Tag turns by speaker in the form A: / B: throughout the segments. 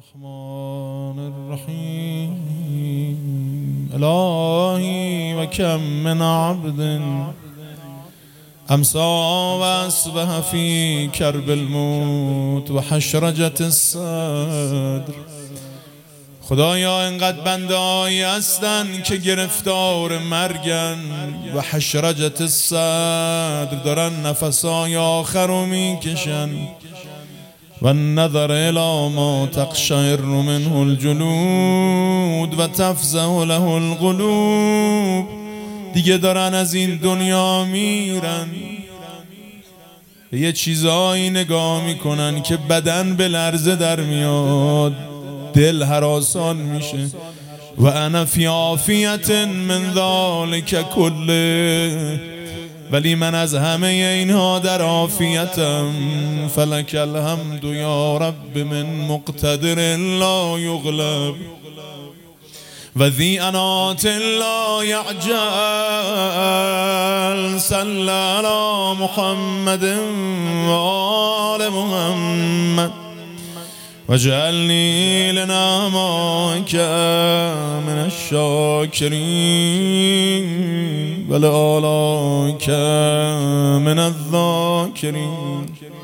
A: الرحمن الرحيم. إلهي وكم من عبد أمسى وأصبح في كرب الموت و حشرجة الصدر. خدایا اینقدر بنده‌هایی هستن که گرفتار مرگن و حشرجة الصدر دارن نفسای آخر رو میکشن و النظر الى ما تقشعر منه الجلود و تفزع له القلوب. دیگه دارن از این دنیا میرن، به یه چیزایی نگاه میکنن که بدن به لرزه در میاد، دل هراسان میشه. و انا فی عافیت من ذلک کله، ولی من از همه اینها در عافیتم. فلک الحمد یا رب من مقتدر لا یغلب و ذی انات لا یعجل. صلی علی محمد و آل محمد وجعلني لنعمائك من الشاكرين ولآلائك من الذاكرين.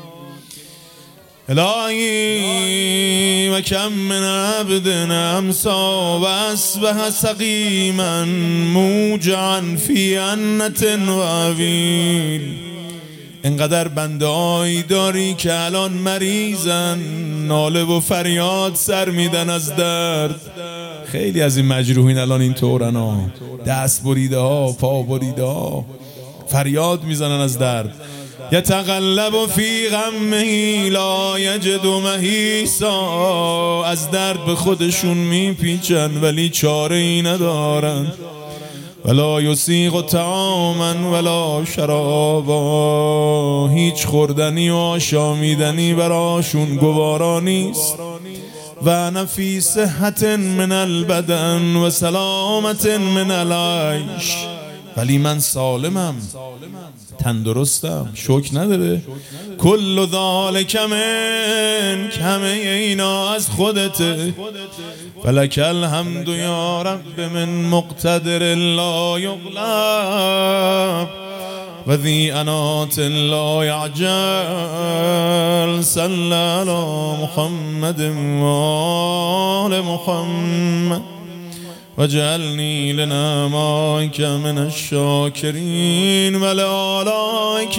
A: إلهي وكم من عبد أمسى وأصبح سقيما موجعا في عنة وعويل. اینقدر بنده‌هایی داری که الان مریضن، ناله و فریاد سر میدن از درد. خیلی از این مجروحین الان این طورن ها، دست بریده ها، پا بریده ها، فریاد میزنن از درد. یتقلب فی غمه لا یجد محیصا. از درد به خودشون میپیچن ولی چاره ای ندارن. ولا یسیغ طعاما ولا شرابا. هیچ خوردنی و آشامیدنی براشون گوارا نیست. و انا فی صحت من البدن و سلامت من العیش. ولی من سالمم، تندرستم، شوک نداره. کل ذالک من، همه اینا از خودته. فلک الحمد یا رب من مقتدر لا یغلب و ذی انات لا یعجل. صلی علی محمد و آل محمد وجعلني لنعمائك من الشاكرين ولآلائك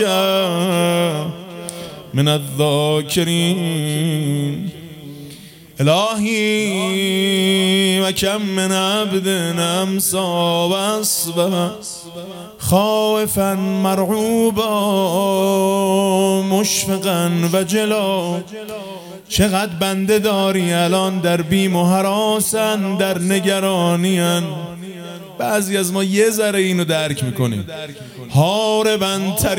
A: من الذاكرين. إلهي وكم من عبد أمسى وأصبح خائفا مرعوبا مشفقا وجلا. چقدر بنده داری الان در بیم و هراسن، در نگرانین. بعضی از ما یه ذره اینو درک میکنیم. هاربا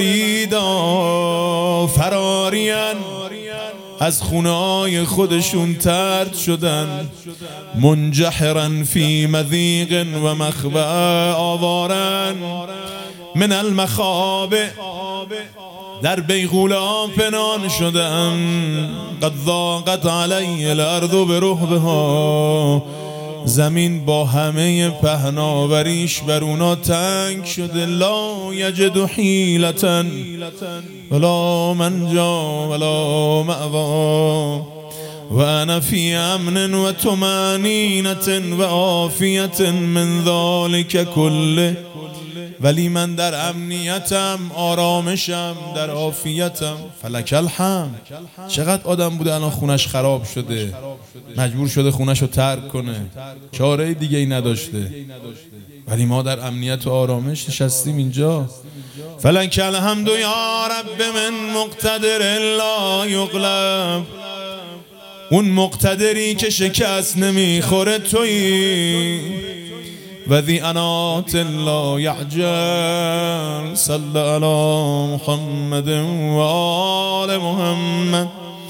A: تریدا، فرارین، از خونه‌های خودشون طرد شدن. منجحرا فی مضیق و مخبأ، آوارن من المخابئ، در بیغوله پنهان شدن. قد ضاقت علی الارض برهبها، زمین با همه پهناوریش بر اونا تنگ شده. لا یجد حیلة ولا منجا ولا مأوا و انا فی امن و طمأنینة و عافیة من ذلک کله. ولی من در امنیتم، آرامشم، در عافیتم. فلک الحمد. چقدر آدم بوده الان خونش خراب شده، مجبور شده خونش رو ترک کنه، چاره دیگه ای نداشته، ولی ما در امنیت و آرامش نشستیم اینجا. فلک الحمد یا رب من مقتدر لا یغلب. اون مقتدری که شکست نمیخوره تویی. و ذی انات لا یعجل. صلی علی محمد و آل محمد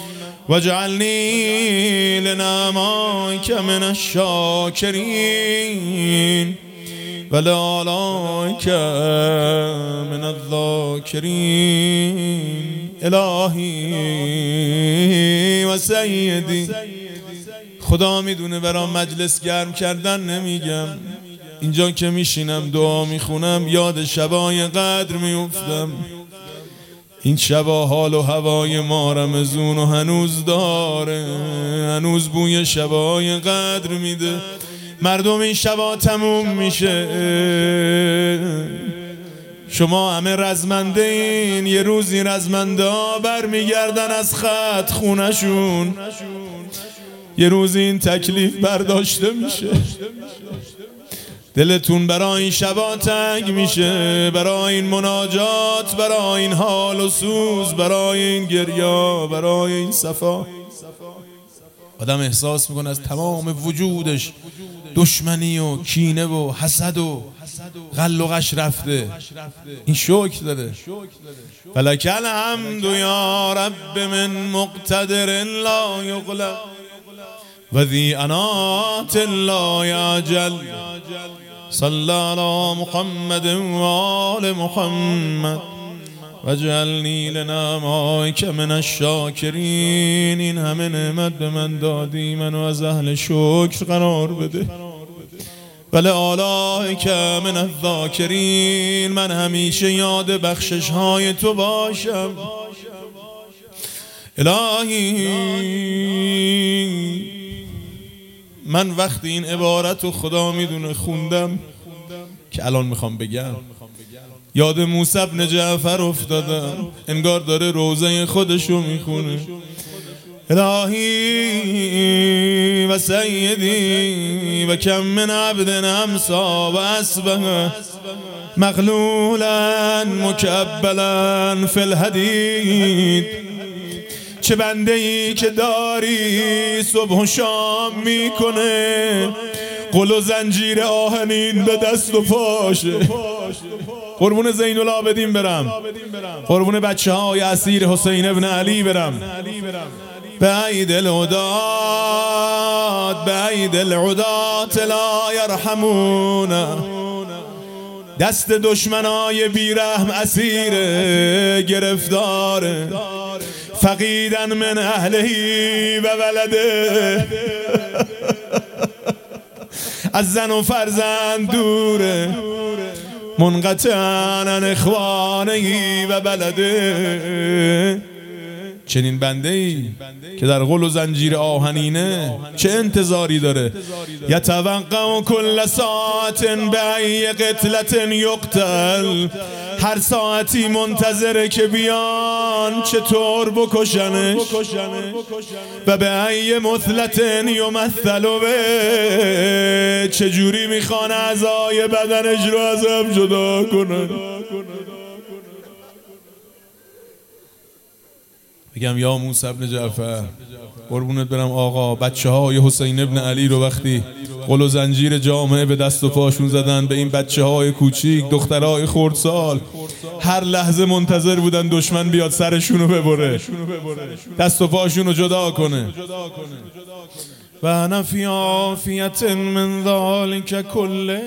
A: وجعلنی لنعمائک من الشاکرین ولآلائک من الذاکرین. الهی و سیدی خدا میدونه برام مجلس گرم کردن نمیگم، اینجا که میشینم دعا میخونم یاد شبای قدر میافتم. این شبا حال و هوای ما رمزون و هنوز داره، هنوز بوی شبای قدر میده. مردم این شبا تموم میشه، شما همه رزمنده این، یه روزی رزمنده ها برمیگردن از خط خونشون، یه روزی این تکلیف برداشته میشه. دلتون برای این شبا تنگ میشه، برای این مناجات، برای این حال و سوز، برای این گریا، برای این صفا. آدم احساس میکنه از تمام وجودش دشمنی و کینه و حسد و غل و غش رفته. این شکر داره. فلک الحمد یا رب من مقتدر لا یغلب و ذی عنات لا یعجل. صلی علی محمد و آل محمد واجعلنی لنعمائک من الشاکرین. این همه نعمت به من دادی، منو از اهل شکر قرار بده. ولی آلائک من الذاکرین، من همیشه یاد بخشش های تو باشم. الهی من وقتی این عبارت رو خدا میدونه خوندم که الان میخوام بگم، یاد موسی بن جعفر افتادم، انگار داره روزه خودشو میخونه. الهی و سیدی و کم من عبد امسا و اسبه مغلولا مکبلا فی الحدید. چه بنده ای که داری صبح و شام میکنه، قل و زنجیر آهنین به دست و پاشه. قربون زین العابدین برم، قربون بچه های اسیر حسین ابن علی برم. بعید العدات بعید العدات لا یرحمون. دست دشمنای بیرحم اسیر گرفتاره. فقیدن من اهلهی و ولده. از زن و فرزند دوره. منقطعا عن اخوانهی و بلده. چنین بنده ای که در غل و زنجیر آهنینه چه انتظاری داره؟ یتوقع کل ساعت بأی قتلت یقتل. هر ساعتی منتظره که بیان چطور بکشنش. و بأی مثلت یمثل به، چجوری میخوان اعضای بدنش رو از هم جدا کنن. بگم یا موسی بن جعفر قربونت برم آقا، بچه های حسین ابن علی رو وقتی قل و زنجیر جامعه به دست و پاشون زدن، به این بچه های کوچیک دخترهای خردسال هر لحظه منتظر بودن دشمن بیاد سرشونو ببره، دست و پاشونو جدا کنه. و انا فی عافیت من ذلک کله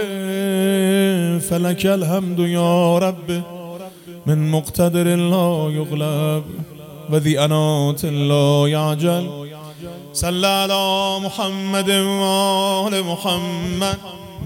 A: فلک الحمد یا رب من مقتدر لا یغلب و ذی عنات لا یعجل. صلی علی محمد و آل محمد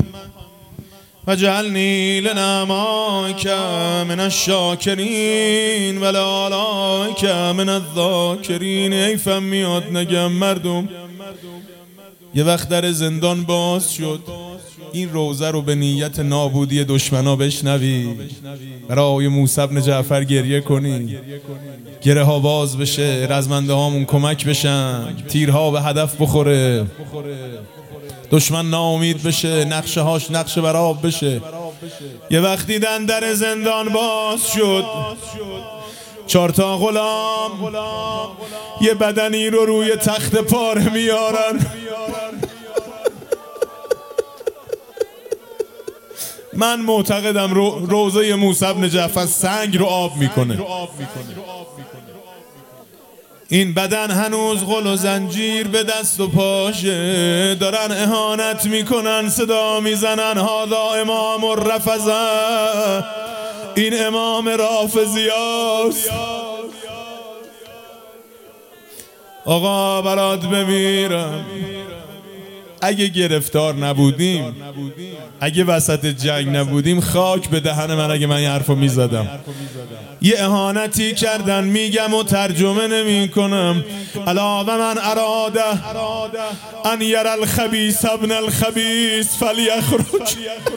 A: واجعلنی لنعمائک من الشاکرین و لآلائک من الذاکرین. حیفم میاد نگم مردم، یه وقت در زندان باز شد، این روزه رو به نیت نابودی دشمنا بشنوی، برای موسی بن جعفر گریه کنی، گره ها باز بشه، رزمنده هامون کمک بشن، تیرها به هدف بخوره، دشمن ناامید بشه، نقشه هاش نقشه براب بشه. یه وقت دیدن در زندان باز شد، 4 تا غلام یه بدنی رو روی تخت پاره میارن. من معتقدم روزه موسی بن جعفر سنگ رو آب میکنه. این بدن هنوز غل و زنجیر به دست و پاشه، دارن اهانت میکنن، صدا میزنن هذا امام الرفضه، این امام رافضی است. آقا برات بمیرم. اگه گرفتار نبودیم، اگه وسط جنگ نبودیم، خاک به دهن من اگه من این حرفو میزدم. یه اهانتی کردن میگم و ترجمه نمی کنم. الا و من اراده ان یر الخبیث ابن الخبیث فلیخرج.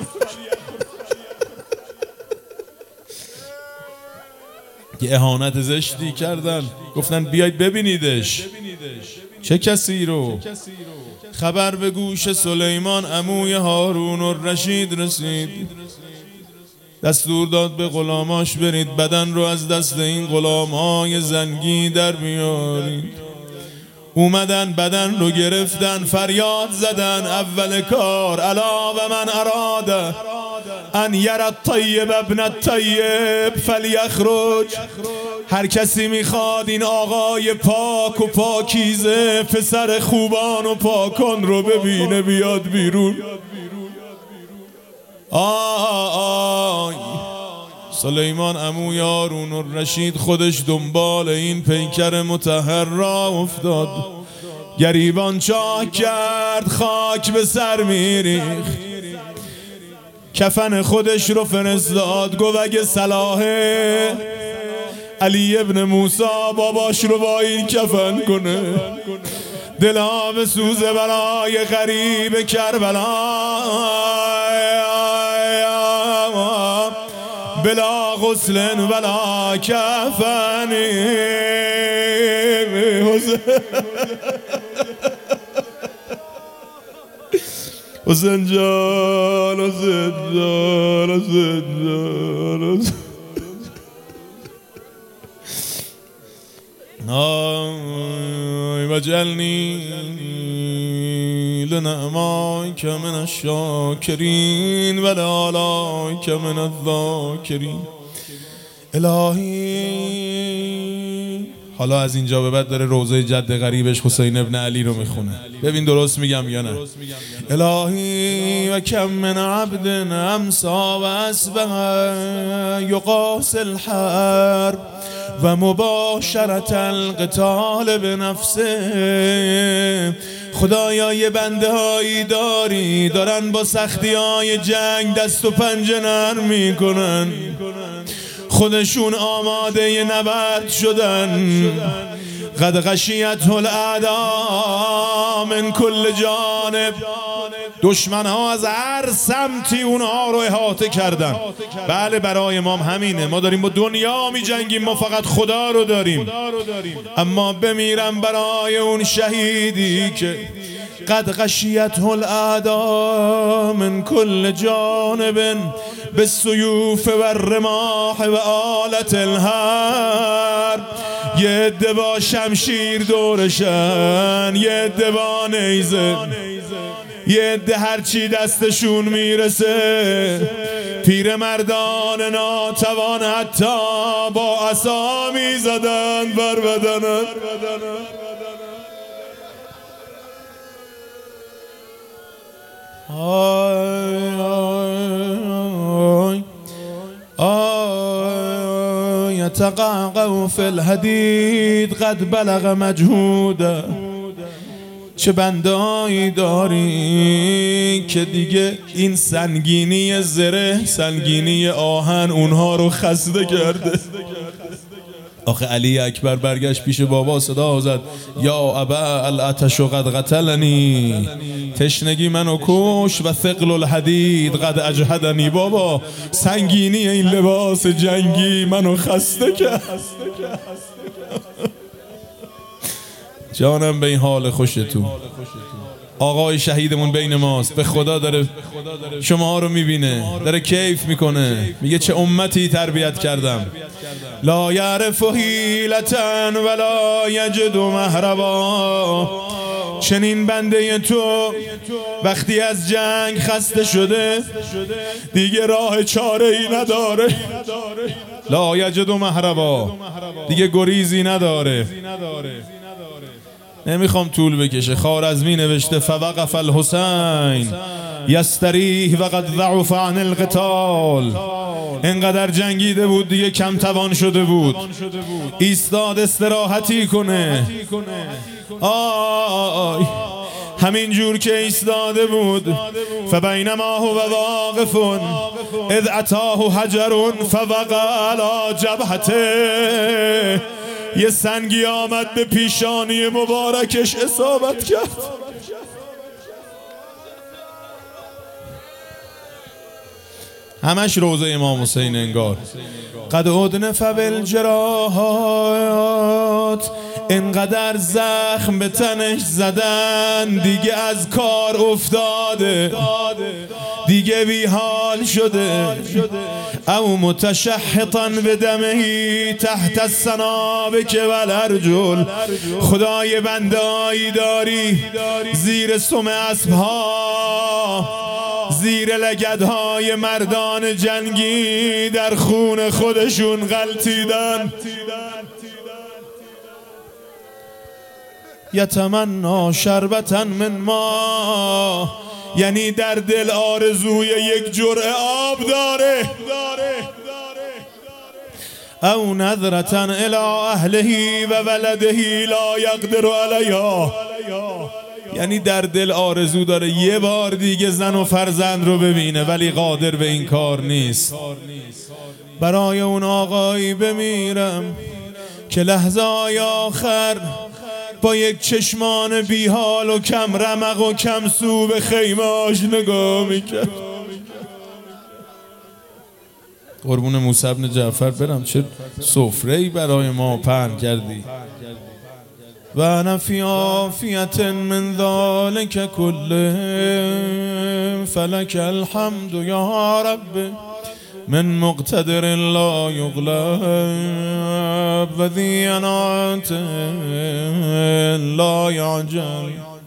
A: یه اهانت زشتی کردن، گفتن بیاید ببینیدش. چه کسی رو؟ خبر به گوش سلیمان عموی هارون الرشید رسید. دستور داد به غلاماش برید بدن رو از دست این غلامای زنگی در بیارید. اومدن بدن رو گرفتن، فریاد زدن. اول کار الا و من اراده ان یر الطیب ابن الطیب فلیخرج. هر کسی میخواد این آقای پاک و پاکیزه، پسر خوبان و پاکان رو ببینه، بیاد بیرون. آی سلیمان عموی هارون الرشید خودش دنبال این پیکر مطهر را افتاد. گریبان چاک کرد، خاک به سر میریخت. کفن خودش رو فرستاد، گفت اگه صلاحه علی ابن موسی باباش رو با این کفن کنه. دلا به سوزه برای غریب کربلا، بلا غسل ولا کفن. حسین جان، حسین جان، حسین جان. وجعلنی لنعمائک من الشاکرین ولعلائک من الذاکرین. الهی حالا از اینجا به بعد داره روضه جد غریبش حسین ابن علی رو میخونه. ببین درست میگم یا نه؟ الهی و کم من عبد امسا و اصبح یقاس الحرب و مباشرت القتال به نفسه. خدایا یه بنده هایی داری دارن با سختی های جنگ دست و پنجه نرم میکنن، خودشون آماده ی نبرد شدن. قد غشیته الاعداء من کل جانب. دشمن ها از هر سمتی اونها رو احاطه کردن. بله برای ما همینه، ما داریم با دنیا می جنگیم، ما فقط خدا رو داریم. اما بمیرم برای اون شهیدی که قد غشیته الاعداء من کل جانب بالسیوف و الرماح و آلت الحرب. یه عده با شمشیر دورشن، یه عده با نیزه، یه عده هرچی دستشون میرسه. پیر مردان ناتوان حتی با عصا میزدن بر بدنن. یتقعقع فی الحدید قد بلغ مجهوده. چه بندایی داری که دیگه این سنگینی زره، سنگینی آهن اونها رو خسته کرده. آخه علی اکبر برگشت پیش بابا، صدا زد یا ابا العطش قد قتلنی. تشنگی منو کش و ثقل الحدید قد اجهدنی. بابا سنگینی این لباس جنگی منو خسته کرد. جانم به این حال خوشتون. آقای شهیدمون بین ماست، به خدا داره شما رو میبینه، داره کیف میکنه، میگه چه امتی تربیت کردم. لا یعرف حیلة ولا یجد مهربا. چنین بنده تو وقتی از جنگ خسته شده دیگه راه چاره ای نداره. لا یجد مهربا، دیگه گریزی نداره. نمیخوام طول بکشه. خوارزمی نوشته فوقف الحسین یستریح وقد ضعف عن القتال انقدر جنگیده بود دیگه کم توان شده بود، ایستاد استراحتی کنه. آی همین جور که ایستاده بود، فبینما هو واقف اذ اتاه حجر فوقع علی جبهته، یه سنگی آمد به پیشانی مبارکش اصابت کرد. همش روضه امام حسین انگار. قد ادنف بالجراحات، انقدر زخم به تنش زدن دیگه از کار افتاده، دیگه بی حال شده. او متشحطا بدمه تحت السنابک والارجل، خدای بنده‌ای داری زیر سم اسب‌ها، زیر لگدهای مردان جنگی در خون خودشون غلطیدن. یتمنا شربتا من ما، یعنی در دل آرزوی یک جرعه آب داره. او نظرتا الی اهله و ولده لا یقدر علیها، یعنی در دل آرزو داره یه بار دیگه زن و فرزند رو ببینه ولی قادر به این کار نیست. برای اون آقایی بمیرم که لحظه های آخر با یک چشمان بیحال و کم رمق و کم سو به خیمه‌اش نگاه میکرد. قربون موسی بن جعفر برم، چه سفره‌ای برای ما پهن کردی. و انا فی عافیت من ذلک کله، فلک الحمد یا رب من مقتدر لا یغلب و ذی عنایت لا یعجل.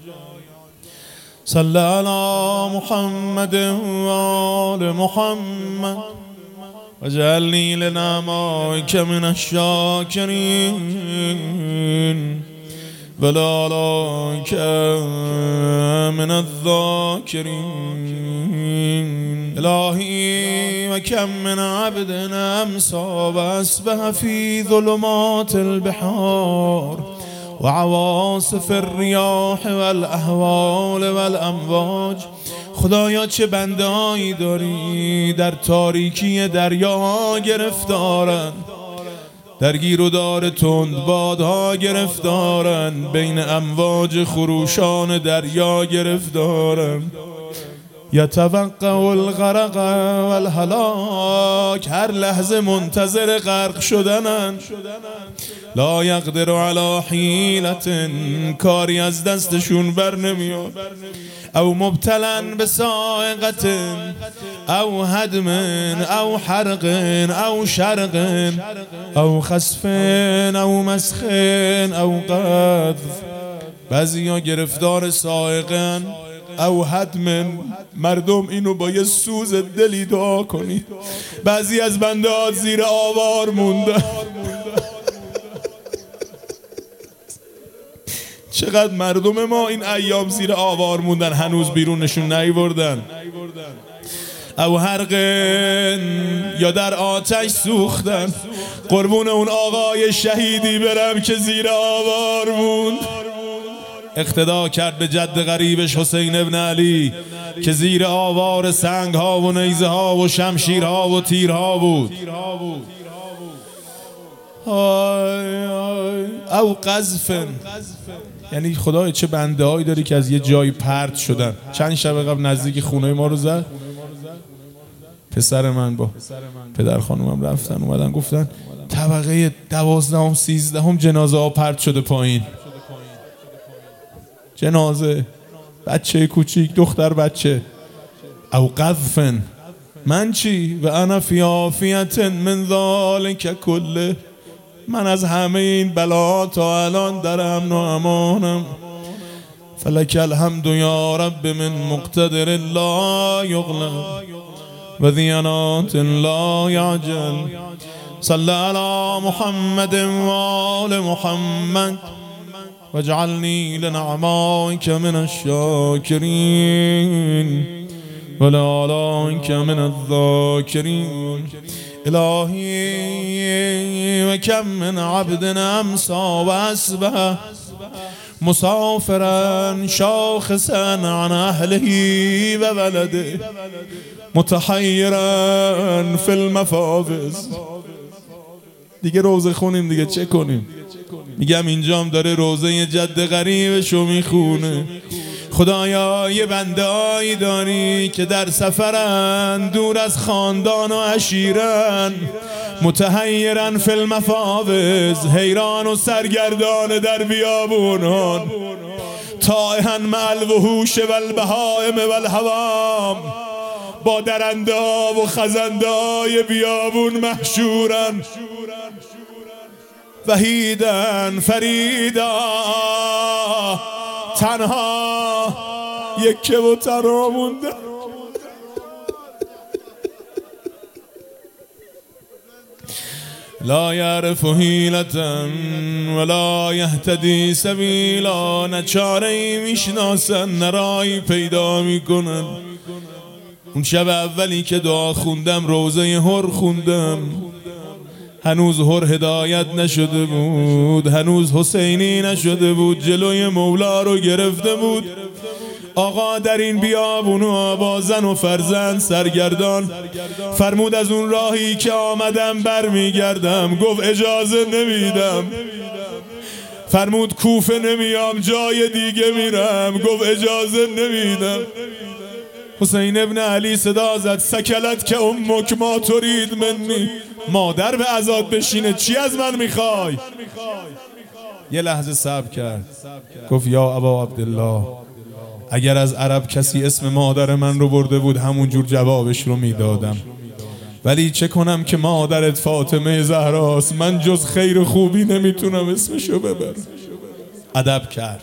A: صلی علی محمد و آل محمد وجعلنی لنعمائک من الشاکرین ولعلائک من الذاکرین. الهی و کم من عبد امسی و اصبح فی ظلمات البحار و عواصف الریاح والاحوال والامواج. خدایا چه بنده‌ای داری در تاریکی دریا گرفتارن، در گیر و دار تند بادها گرفتارن، بین امواج خروشان دریا گرفتارن. یتوقع الغرق والهلاک، هر لحظه منتظر غرق شدنن. لا یقدر علی حیلت، کاری از دستشون بر نمیاد. او مبتلن به صاعقت او هدم او حرق او شرق او خسف او مسخ او قذف. بعضی ها گرفتار صاعقن او هدم، مردم اینو با یه سوز دلی دعا کنید. بعضی از بنده ها زیر آوار موندن. چقدر مردم ما این ایام زیر آوار موندن، هنوز بیرونشون نیوردن. او حرقن، یا در آتش سوختن. قربون اون آقای شهیدی برم که زیر آوار موند. اقتدا کرد به جد غریبش حسین ابن علی که زیر آوار سنگ ها و نیزه ها و شمشیرها و تیرها بود. او قذفن، یعنی خدای چه بنده هایی داری که از یه جایی پرت شدن. چند شب قبل نزدیک خونه ما رو زد. پسر من با پدر خانومم رفتن اومدن گفتن طبقه 12ام 13ام جنازه ها پرت شده پایین. جنازه بچه کوچیک، دختر بچه. او قذفن، من چی؟ و انا فی عافیت من ذلک کله، من از همه این بلا تا الان در امن و امانم. فلک الحمد یا رب من مقتدر لا یغلب و ذی عنایت لا یعجل. صلی علی محمد و آل محمد واجعلنی لنعمائک من الشاکرین ولعلائک من الذاکرین. الهی و کم من عبد امسی و اصبح مسافرا شاخصا عن اهله و ولده متحیرا فی المفاوز. دیگه روزه خونیم دیگه چه کنیم؟ میگم اینجام داره روزه جد غریبشو میخونه. خدایا یه بنده‌ای داری که در سفرن، دور از خاندان و عشیرن، متحیرن فی المفاوز، حیران و سرگردان در بیابونان، تائها مع الوحوش و البهائم و الهوام، با درنده ها و خزنده های بیابون محشورن، وحیدن فریدا، تنها، یکه و تنها مونده. لا یعرف حیلة ولا یهتدی سبیلا، نه چاره ای میشناسن نه راهی پیدا میکنن. اون شب اولی که دعا خوندم روزه هر خوندم، هنوز هر هدایت نشده بود، هنوز حسینی نشده بود، جلوی مولا رو گرفته بود. آقا در این بیابون و با زن و فرزند سرگردان فرمود از اون راهی که آمدم برمیگردم. گفت اجازه نمیدم. فرمود کوفه نمیام، جای دیگه میرم. گفت اجازه نمیدم. حسین ابن علی صدا زد سکلت که امک ما ترید منی، مادر به عزاد بشینه چی از من میخوای؟ یه لحظه صبر کرد، گفت یا ابا عبدالله، اگر از عرب کسی اسم مادر من رو برده بود همونجور جوابش رو میدادم، ولی چه کنم که مادرت فاطمه زهراست، من جز خیر خوبی نمیتونم اسمشو ببرم. ادب کرد.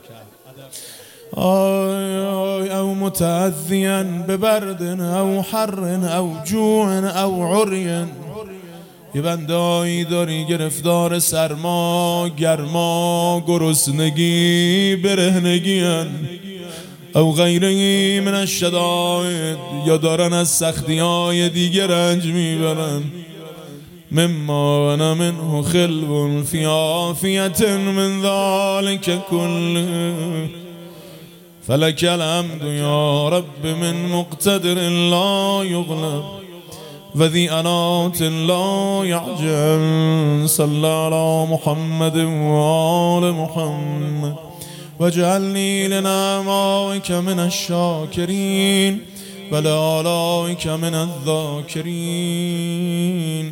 A: او متعذیا ببرد او حر او جوع او عری، یه بنده‌ای داری گرفتار سرما، گرما، گرسنگی، برهنگی او غیره من الشدائد، یا دارن از سختی‌های دیگه رنج میبرن. مما انا منه خلو فی عافیت من ذلك كله، فلك الحمد یا رب من مقتدر لا یغلب و ذی انات لا یعجل. صلی علی محمد و آل محمد واجعلنی لنعمائک من الشاکرین و لآلائک من الذاکرین.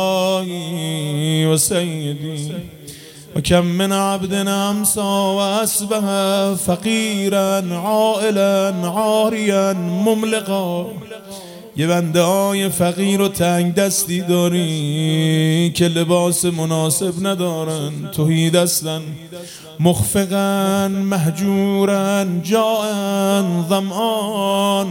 A: الهی و سیدی و کم من عبد امسی و اصبح فقیرا عائلا عاریا مملقا، یه بنده های فقیر و تنگ دستی داری که لباس مناسب ندارن، تهی دستن، مخفقا مهجورا جائعا ظمآن،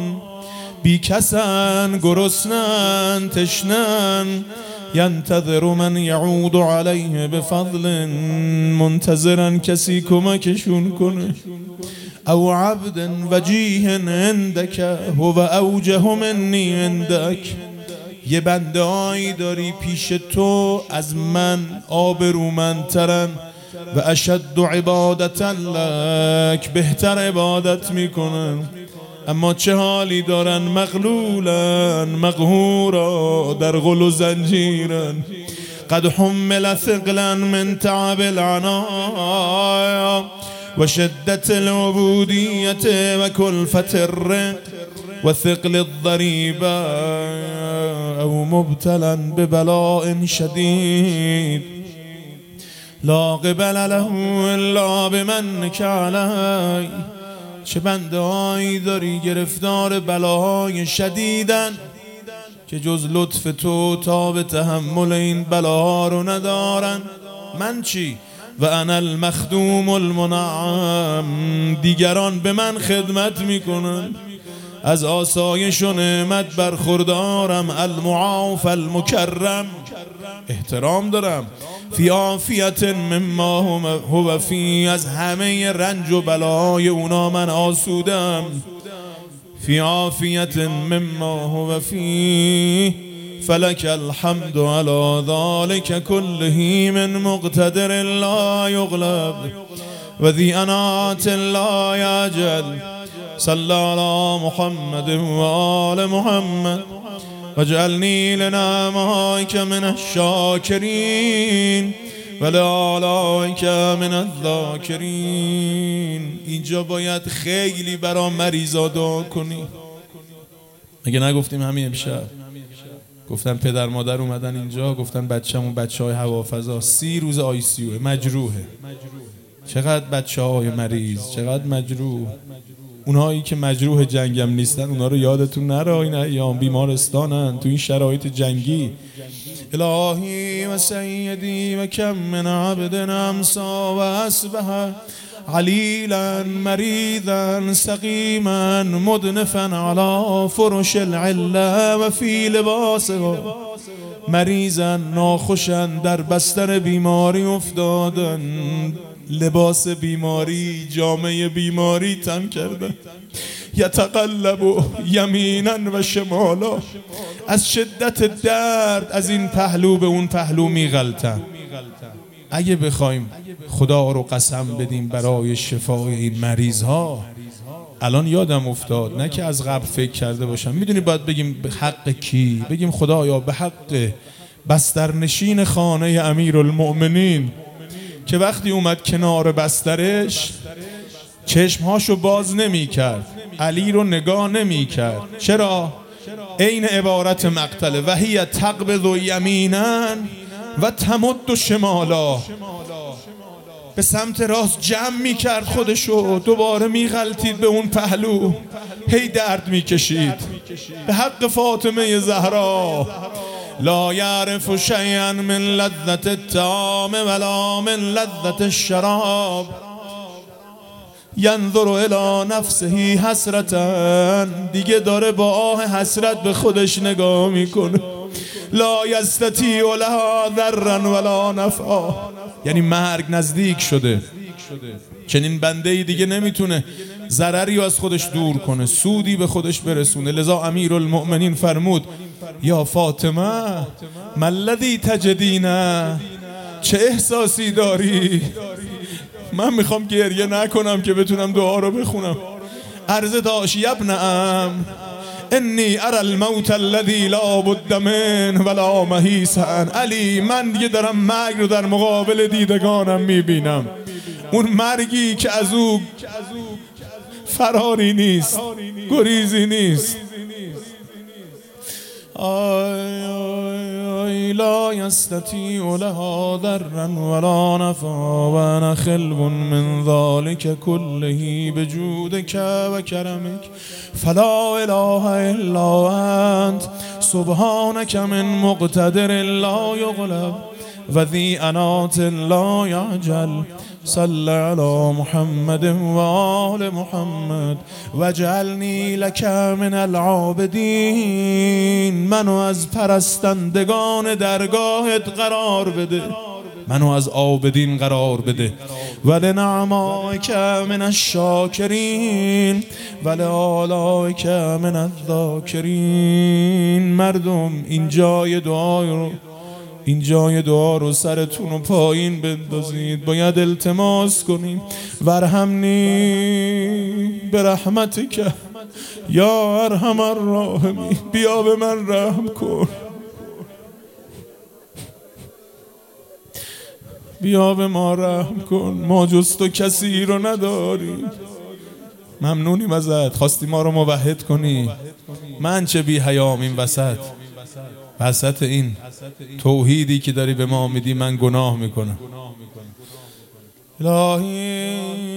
A: بیکسن، گرسنن، تشنن، ینتظر من یعود علیه بفضل، منتظرن کسی کمکشون کنه. او عبد وجیه عندک هو اوجه منی عندک، یه بنده‌ای داری پیش تو از من آبرومندترن و اشد عبادت لک، بهتر عبادت میکنن، اما چه حالی دارن؟ مغلولن مقهورا، در غل و زنجیرن. قد حمل ثقلا من تعب العنایا و شدت العبودیت و کلفت الرق و ثقل الضریبه، او مبتلا ببلاء شدید لا قبل له الا بمنک علی. چه بنده‌ای داری گرفتار بلاهای شدیدن که جز لطف تو تا به تحمل این بلاها رو ندارن. من چی؟ و انا المخدوم المنعم، دیگران به من خدمت میکنن، از آسایش و نعمت برخوردارم، المعاف المکرم، احترام دارم، فی عافیت مما هو فی، از همه رنج و بلاهای اونا من آسودم، فی عافیت مما هو فی، فلك الحمد على ذلك كله من مقتدر لا يغلب وذي أنات لا يعجل صلى على محمد وآل محمد واجعلني لنعمائك من الشاکرین ولعلائک من الذاکرین. اینجا باید خیلی برا مریضا دعا کنی. مگه نگفتیم همین امشب؟ گفتن پدر مادر اومدن اینجا، گفتن بچه‌مون بچه‌های هوافضا 30 روز ICU مجروحه. چقدر بچه‌های مریض، چقدر مجروح. اونهایی که مجروح جنگم نیستن اونا رو یادتون نره، این ایام بیمارستانن تو این شرایط جنگی. الهی و سیدی و کم من عبد امسا و اصبح علیلا مریضا سقیما مدنفا علی فرش العله و فی لباسه. مریضا ناخوشن در بستر بیماری افتادن، لباس بیماری، جامعه بیماری تن کردن. یتقلب یمینا و شمالا، از شدت درد از این پهلو به اون پهلو میغلطن. اگه بخوایم خدا رو قسم بدیم برای شفای این مریض ها، الان یادم افتاد، نه که از قبل فکر کرده باشم، میدونی باید بگیم به حق کی؟ بگیم خدایا به حق بسترنشین خانه امیرالمؤمنین که وقتی اومد کنار بسترش چشمهاشو باز نمی کرد، علی رو نگاه نمی کرد. چرا؟ عین عبارت مقتله و هی تقبض یمینا و تمد شمالا. به سمت راست جمع می کرد خودشو، دوباره می غلطید به اون پهلو، هی درد می کشید. به حق فاطمه زهرا لا یعرف شیئا من لذت الطعام ولا من لذت الشراب ینظر الی نفسه حسرتا. دیگه داره با آه حسرت به خودش نگاه میکنه. لا یستطیع لها ضرا ولا نفعا، یعنی مرگ نزدیک شده. چنین بنده ای دیگه نمیتونه ضرری از خودش دور کنه، سودی به خودش برسونه. لذا امیرالمؤمنین فرمود یا فاطمه ما الذی تجدین، چه احساسی داری؟ من میخوام گریه نکنم که بتونم دعا رو بخونم. عرض داشت یبنم انی ارى الموت الذی لا بد من ولا محیصا. علی من دیگه دارم مرگ رو در مقابل دیدگانم میبینم، اون مرگی که از او فراری نیست، گریزی نیست. لا یستطیع لها ضرا ولا نفعا و انا خلب من ذلك كله بجودك و کرمک فلا اله الا انت سبحانك من مقتدر لا یغلب و ذی انات لا یعجل صل علی محمد و آل محمد واجعلنی لک من العابدین. منو از پرستندگان درگاهت قرار بده، منو از عابدین قرار بده. ولنعمائک من الشاکرین ولآلائک من الذاکرین. مردم این جای دعا رو سرتون رو پایین بندازید. باید التماس کنیم ورحمنی برحمتک یا ارحم الراحمین. بیا به من رحم کن، بیا به ما رحم کن، ما جز تو کسی رو نداریم. ممنونیم ازت، خواستی ما رو موحد کنی. من چه بی حیام این وسط این توحیدی که داری به ما میدی من گناه میکنم. الهی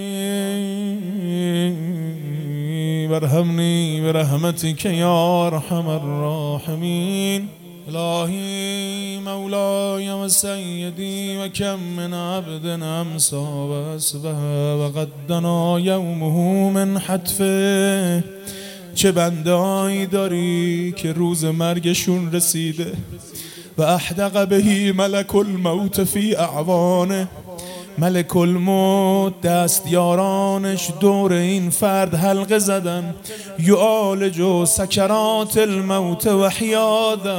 A: ورحمنی برحمتک یا ارحم الراحمین. الهی مولای و سیدی و کم من عبد امسا و اصبح و قدنا یومه من حتفه. چه بنده‌ای داری که روز مرگشون رسیده و احدق بهی ملک الموت فی اعوانه ملک الموت دستیارانش دور این فرد حلقه زدن، یعالج سکرات الموت و حیاده.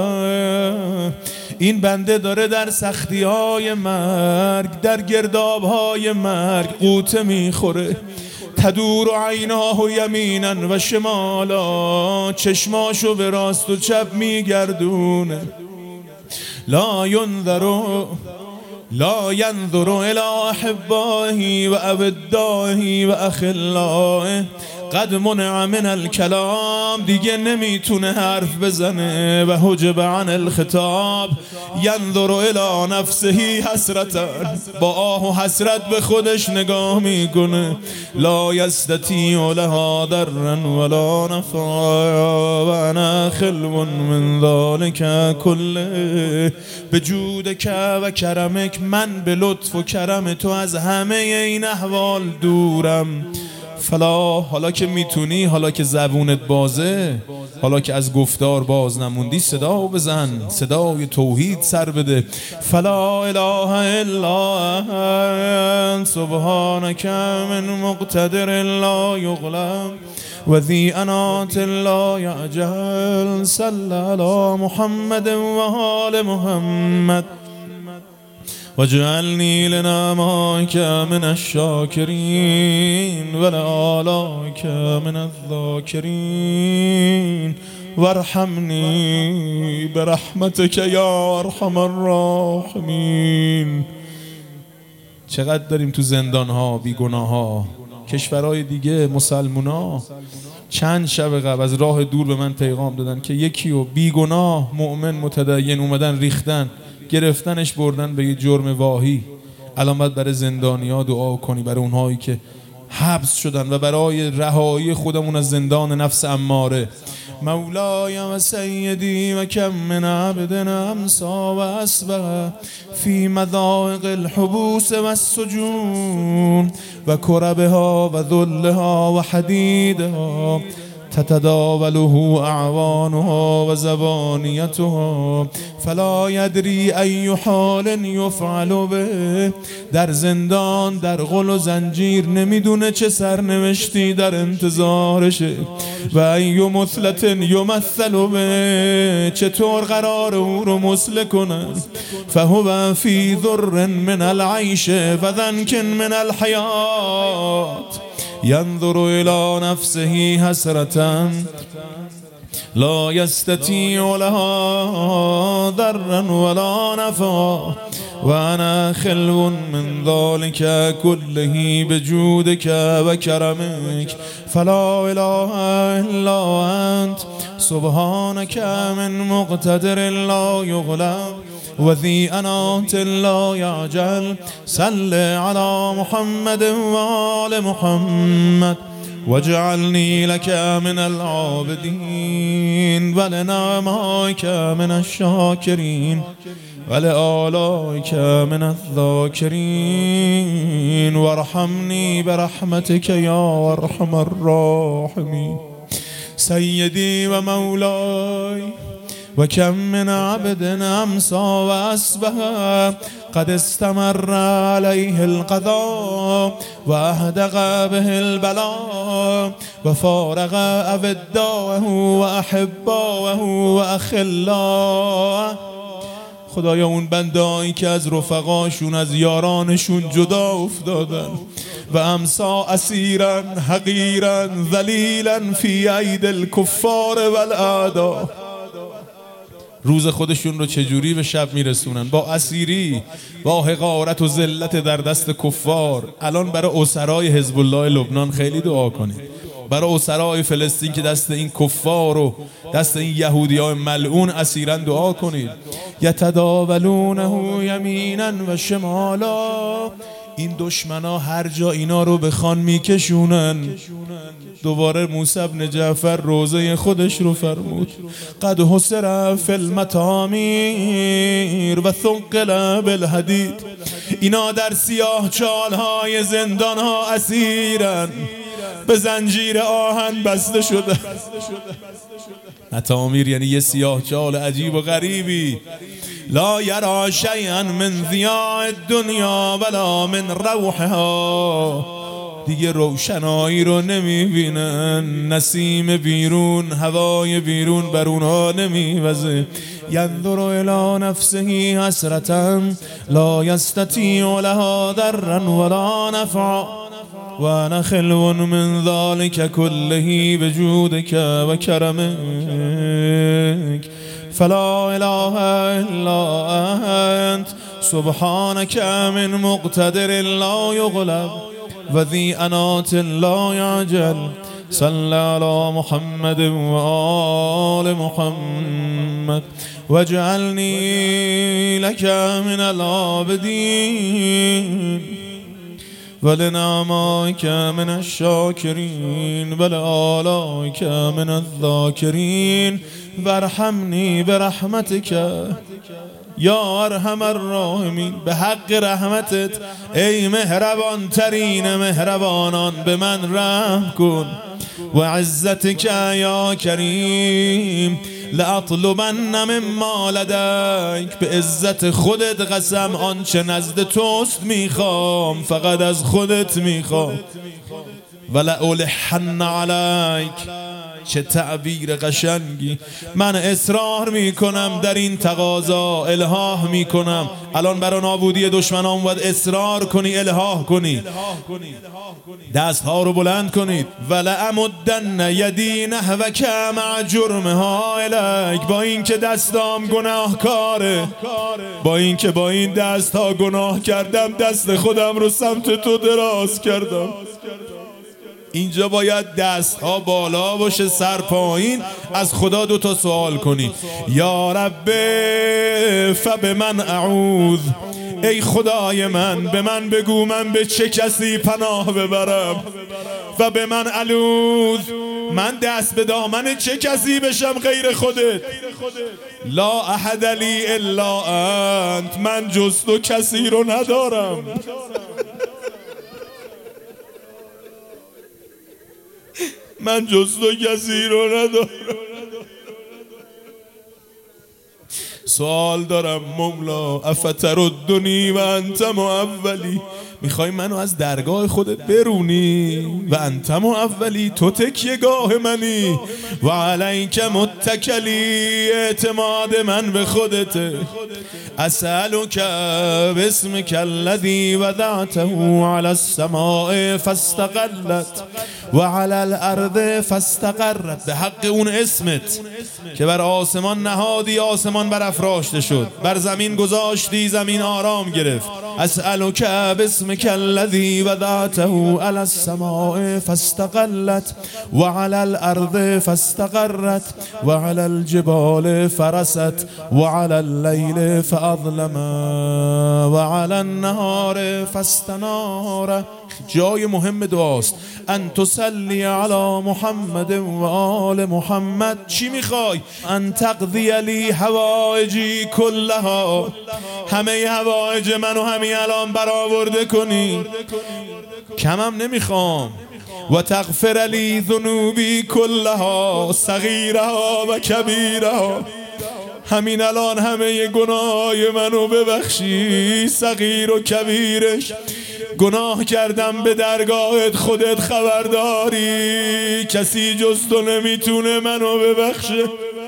A: این بنده داره در سختی های مرگ، در گرداب های مرگ قوطه میخوره. تدور عیناه یمینا و شمالا، چشماشو به راست و چپ میگردونه. لا ینظر الی احبائه و اودائه و اخلائه. قد منع من الکلام، دیگه نمیتونه حرف بزنه. و حجب عن الخطاب. ینظر الی نفسه حسرتا، با آه و حسرت به خودش نگاه میکنه. لا یستطیع لها ضرا ولا نفعا و انا خلو من ذلک کله. به جودک و کرمک، من به لطف و کرم تو از همه این احوال دورم. فلا، حالا که میتونی، حالا که زبونت بازه، حالا که از گفتار باز نموندی، صدا بزن، صدای توحید سر بده. فلا اله الا انت سبحانک من مقتدر لا یغلب و ذی انات لا یعجل. صل علی محمد و آل محمد واجعلني لنعمائك من الشاكرين ولآلائك من الذاكرين وارحمني برحمتك یا ارحم الراحمین. چقدر داریم تو زندانها بیگناها، کشورهای دیگه مسلمونا چند شب قبل از راه دور به من پیغام دادن که یکی و بیگناه مؤمن متدین اومدن ریختن، گرفتنش بردن به یه جرم واهی. الان باید برای زندانیا دعا کنی، برای اونهایی که حبس شدن و برای رهایی خودمون از زندان نفس اماره. مولای و سیدی و کم من عبد امسا و اصبح فی مذاق الحبوس و السجون و کربها و ذلها و حدیدها تتداوله اعوانها و زبانیتها فلا یدری ای حال یفعل به. در زندان در غل و زنجیر نمیدونه چه سرنوشتی در انتظارشه. و ای مثلت یمثل به، چطور قرار او رو مثل کنن. فهو فی ضر من العیش و ضنک من الحیات. ینظر الی نفسه حسرتا لا یستطیع لها ضرا ولا نفعا و انا خلو من ذلک کله بجودک و کرمک. فلا اله الا انت سبحانک من مقتدر لا یغلب و ذی انات لا یعجل. صل علی محمد و آل محمد واجعلنی لك من العابدین و لنعمائک من الشاکرین و لآلائک من الذاکرین وارحمنی برحمتک یا ارحم الراحمین. سیدی و مولای و کم من عبد امسا و اصبح قد استمر علیه القضاء و اهدق به البلاء و فارق اوداءه و احباءه و اخلاء. خدایا اون بندهایی که از رفقاشون از یارانشون جدا افتادن و امسا اسیرن حقیرن ذلیلن فی اید الکفار و الاعداء، روز خودشون رو چجوری به شب میرسونن؟ با اسیری، با حقارت و ذلت در دست کفار. الان برای اسرای حزب الله لبنان خیلی دعا کنید، برای اسرای فلسطین که دست این کفار و دست این یهودیای ملعون اسیرن دعا کنید. یتداولونه یمینا و شمالا، این دشمنا هر جا اینا رو بخوان میکشونن. دوباره موسی بن جعفر روزه خودش رو فرمود: قد حسر فی المطامیر و ثقل بالحدید. اینا در سیاه چالهای زندانها اسیرن، به زنجیر آهن بسته شده. مطامیر یعنی یه سیاه چال عجیب و غریبی. لا یرا شیئا من ضیاء الدنیا ولا من روحها، دیگه روشنایی رو نمیبینن، نسیم بیرون، هوای بیرون بر اونها نمیوزه. ینظر الی نفسه حسرة لا یستطیع لها ضرا ولا نفعا و انا خلو من ذلك كله بجودك و کرمك فلا اله الا انت سبحانك من مقتدر لا يغلب و ذی انات لا یعجل. صل علی محمد و آل محمد واجعلنی لك من العابدین ولنعمائك من الشاکرین ولآلائك من الذاکرین وارحمنی برحمتك یا ارحم الراحمین. به حق رحمتت ای مهربان ترین مهربانان به من رحم کن. و عزتک یا کریم لاطلبن مما لدیک، به عزت خودت قسم آنچه نزد توست میخوام، فقط از خودت میخوام. ولألحن علیک، چه تعبیر قشنگی. من اصرار میکنم در این تقاضا، الحاح میکنم. الان برای نابودی دشمنان باید اصرار کنی، الحاح کنی، دست ها رو بلند کنید. ولأمدن یدی نحوک مع جرمها الیک، با این که دستام گناهکاره، با این که با این دست ها گناه کردم، دست خودم رو سمت تو دراز کردم. اینجا باید دست ها بالا باشه، سر پایین، از خدا دو تا سوال کنی. یا رب فبمن اعوذ، ای خدای من به من بگو من به چه کسی پناه ببرم. و به من الوذ، من دست به دامن چه کسی بشم غیر خودت. لا احد لی الا انت، من جز تو کسی رو ندارم. من جز تو کسی رو ندارم. سوال دارم مولا، افتردنی و انت معولی، میخوای منو از درگاه خودت برونی؟ و انت معولی، تو تکیهگاه منی. و علیک متکلی، اعتماد من به خودته. اسألک باسمک الذی وضعته علی السماء فاستقلت و علی الارض فاستقرت، به حق اون اسمت که بر آسمان نهادی، آسمان بر افراشته شد، بر زمین گذاشتی، زمین آرام گرفت. اسألک باسمک الذی وضعته علی السماء فاستقلت و علی الارض فاستقرت و علی الجبال فرست و علی اللیل فاظلم و علی النهار فاستنار. جای مهم دعاست. ان تصلی علی محمد و آل محمد. چی میخوای؟ ان تقضی لی حوائجی کلها، همه حوائج منو همین الان برآورده کنی، کمم نمیخوام. و تغفر لی ذنوبی کلها صغیرها و کبیرها، همین الان همه گناههای منو ببخشی، صغیر و کبیرش. گناه کردم به درگاهت، خودت خبرداری، کسی جز تو نمیتونه منو ببخشه.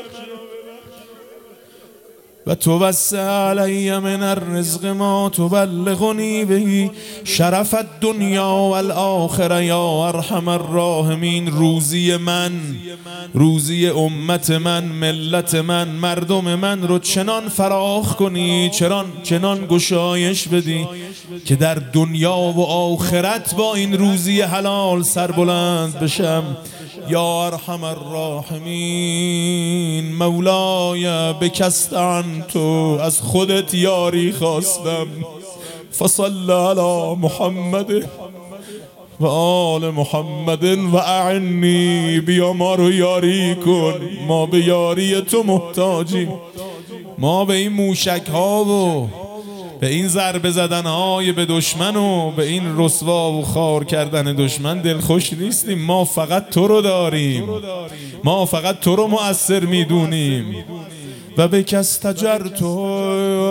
A: و توسع علی من الرزق ما تبلغنی به شرف الدنیا و الاخره یا ارحم الراحمین. روزی من، روزی امت من، ملت من، مردم من رو چنان فراخ کنی، چنان گشایش بدی که در دنیا و آخرت با این روزی حلال سربلند بشم. یا ارحم الراحمین. مولای بکستن، از خودت یاری خواستم. فصل علی محمد و آل محمد و اعنی، بیا ما رو یاری کن، ما به یاری تو محتاجیم. ما به این موشک ها و به این ضربه زدن های به دشمن و به این رسوا و خار کردن دشمن دلخوش نیستیم. ما فقط تو رو داریم، ما فقط تو رو مؤثر میدونیم. و به کس تجرتو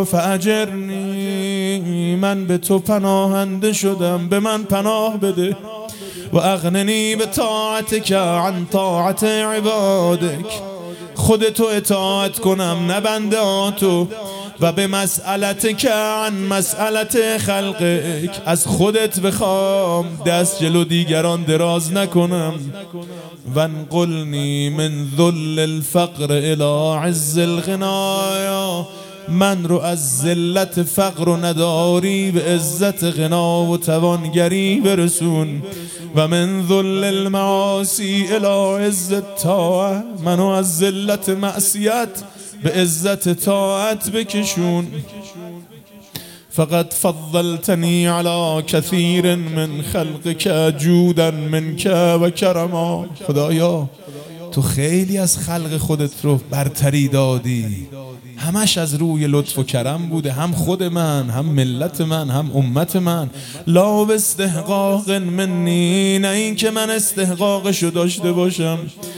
A: فاجرنی، من به تو پناهنده شدم، به من پناه بده. و اغننی به طاعتک عن طاعت عبادک، خودتو اطاعت کنم نه بندهاتو. و به مسئلتک عن مسئلت خلقک، از خودت بخوام دست جلو دیگران دراز نکنم. و انقلنی من ذل الفقر الى عز الغنایا، من رو از ذلت فقر و نداری به عزت غنا و توانگری برسون. و من ذل المعاصی الی عز الطاعه، منو از ذلت معصیت به عزت طاعت بکشون. فقد فضلتنی علی کثیر من خلقک جودا منک و کرما. خدایا تو خیلی از خلق خودت رو برتری دادی، همش از روی لطف و کرم بوده، هم خود من، هم ملت من، هم امت من. لا باستحقاق منی، نه این که من استحقاقشو داشته باشم.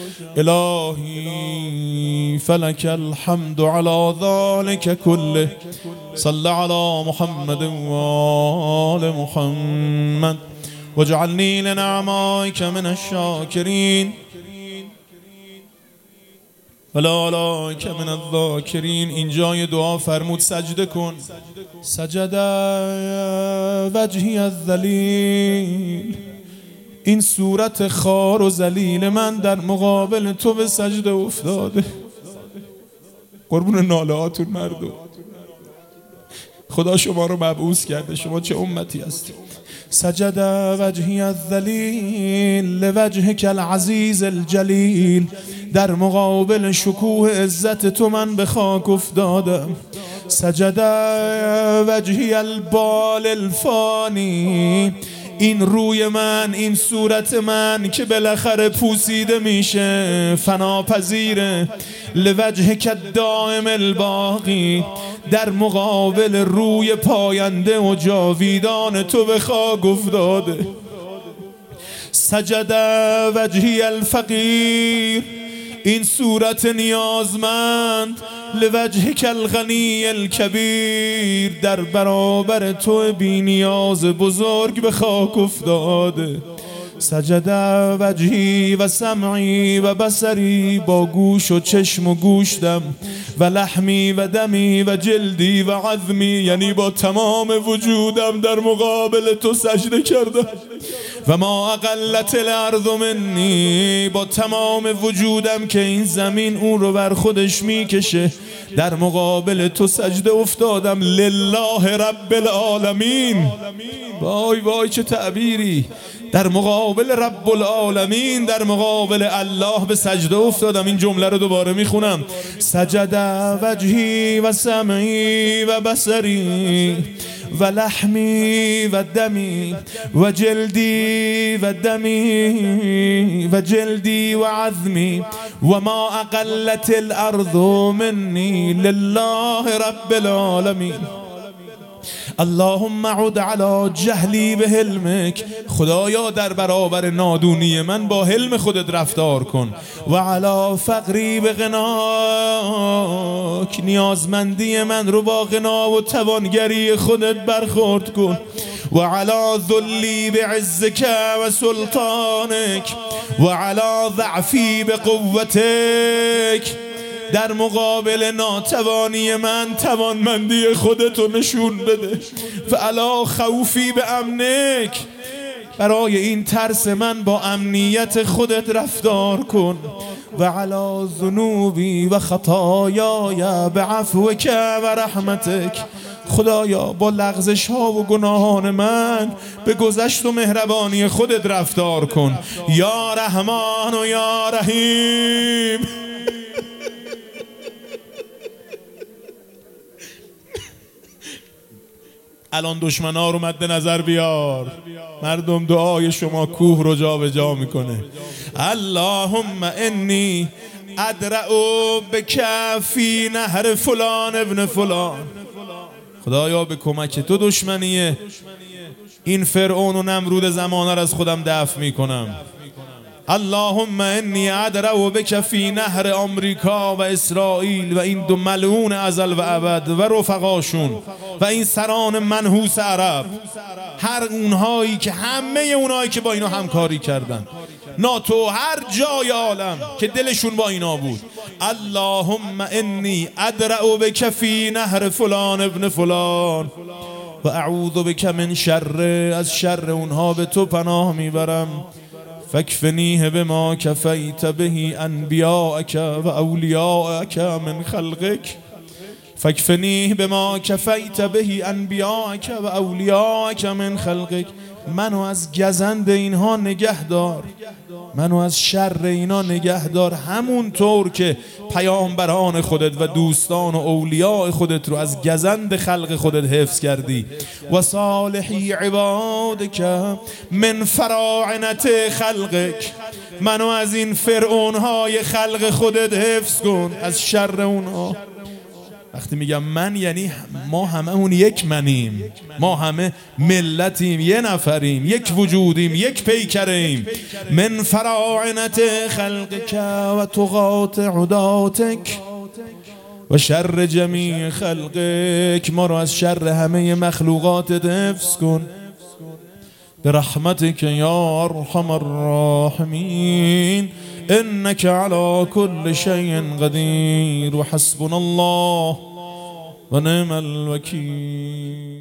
A: الهی فلک الحمد علی ذلك کله. صل علی محمد و آل محمد واجعلنی لنعمائک من الشاکرین ولعلائک من الذاکرین. اینجای دعا فرمود سجده کن. سجد وجهی الذلیل، این صورت خار و ذلیل من در مقابل تو به سجده افتاده. قربون نالهاتون مردم، خدا شما رو مبعوث کرده، شما چه امتی هستید. سجد وجهی الذلیل لوجهک العزیز الجلیل، در مقابل شکوه عزت تو من به خاک افتادم. سجد وجهی البال الفانی، این روی من، این صورت من که بالاخره پوسیده میشه، فناپذیره. لوجهک الدائم الباقی، در مقابل روی پاینده و جاویدان تو به خاک افتاده. سجد وجهی الفقیر، این صورت نیازمند لوجهک الغنی الکبیر، در برابر تو بی نیاز بزرگ به خاک افتاده. سجد وجهی و سمعی و بصری، با گوش و چشم و گوشتم، و لحمی و دمی و جلدی و عظمی، یعنی با تمام وجودم در مقابل تو سجده کردم. و ما اقلت الارض منی، با تمام وجودم که این زمین اون رو بر خودش میکشه، در مقابل تو سجده افتادم. لله رب العالمین. وای وای چه تعبیری، در مقابل رب العالمین، در مقابل الله به سجده افتادم. این جمله رو دوباره میخونم. سجد وجهی و سمعی و بصری و لحمی و دمی و جلدی و دمی و جلدی و عظمی، و ما اقلت الارض منی لله رب العالمین. اللهم عد علی جهلی به حلمک، خدایا در برابر نادونی من با حلم خودت رفتار کن. و علی فقری به غناک، نیازمندی من رو با غنا و توانگری خودت برخورد کن. و علی ذلی به عزک و سلطانک، و علی ضعفی به قوتک، در مقابل ناتوانی من توانمندی خودتو نشون بده. و علی خوفی به امنک، برای این ترس من با امنیت خودت رفتار کن. و علی ذنوبی و خطایای به عفوک و رحمتک، خدایا با لغزش ها و گناهان من به گذشت و مهربانی خودت رفتار کن. یا رحمان و یا رحیم. الان دشمنا رو مد نظر بیار، مردم دعای شما کوه رو جا به جا میکنه. اللهم انی ادرعو بکفی نهر فلان ابن فلان، خدایا به کمک تو دشمنیه این فرعون و نمرود زمانه را از خودم دفع میکنم. اللهم انی ادرأ بک فی نهر آمریکا و اسرائیل و این دو ملعون ازل و ابد و رفقاشون و این سران منحوس عرب، هر اونهایی که همه اونهایی که با اینا همکاری کردن، ناتو، هر جای عالم که دلشون با اینا بود. اللهم انی ادرأ بک فی نهر فلان ابن فلان و اعوذ بک من شر، از شر اونها به تو پناه میبرم. فاکفنیه بما کفیت به انبیاءک و اولیاءک من خلقک، فاکفنیه بما کفیت به انبیاءک و اولیاءک من خلقک. منو از گزند اینها نگه دار، منو از شر اینا نگه دار، همونطور که پیامبران خودت و دوستان و اولیاء خودت رو از گزند خلق خودت حفظ کردی. و صالحی عبادک من فراعنت خلقک، منو از این فرعونهای خلق خودت حفظ کن، از شر اونها. وقتی میگم من یعنی ما همه اون یک منیم، ما همه ملتیم، یه نفریم، یک وجودیم، یک پیکریم. من فراعنت خلقک و طغات عداتک و شر جمیع خلقک، ما رو از شر همه مخلوقاتت حفظ کن برحمتک یا ارحم الراحمین، انك على كل شيء قدير، وحسبنا الله ونعم الوكيل.